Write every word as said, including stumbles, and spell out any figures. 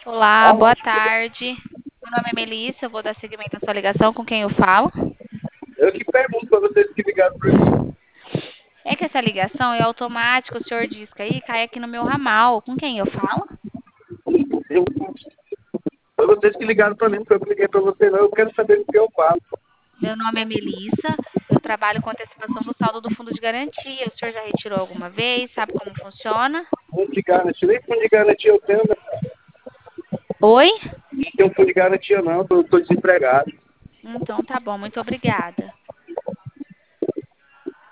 Olá, boa tarde. Meu nome é Melissa, eu vou dar seguimento à sua ligação. Com quem eu falo? Eu que pergunto para vocês que ligaram para mim. É que essa ligação é automática, o senhor disca aí, cai aqui no meu ramal. Com quem eu falo? Eu, Foi vocês que ligaram para mim, porque eu não liguei para você não. Eu quero saber o que eu faço. Meu nome é Melissa, eu trabalho com antecipação do saldo do fundo de garantia. O senhor já retirou alguma vez? Sabe como funciona? Fundo de garantia, nem fundo de garantia eu tenho, né? Oi? Não tenho fundo de garantia não, eu estou desempregado. Então tá bom, muito obrigada.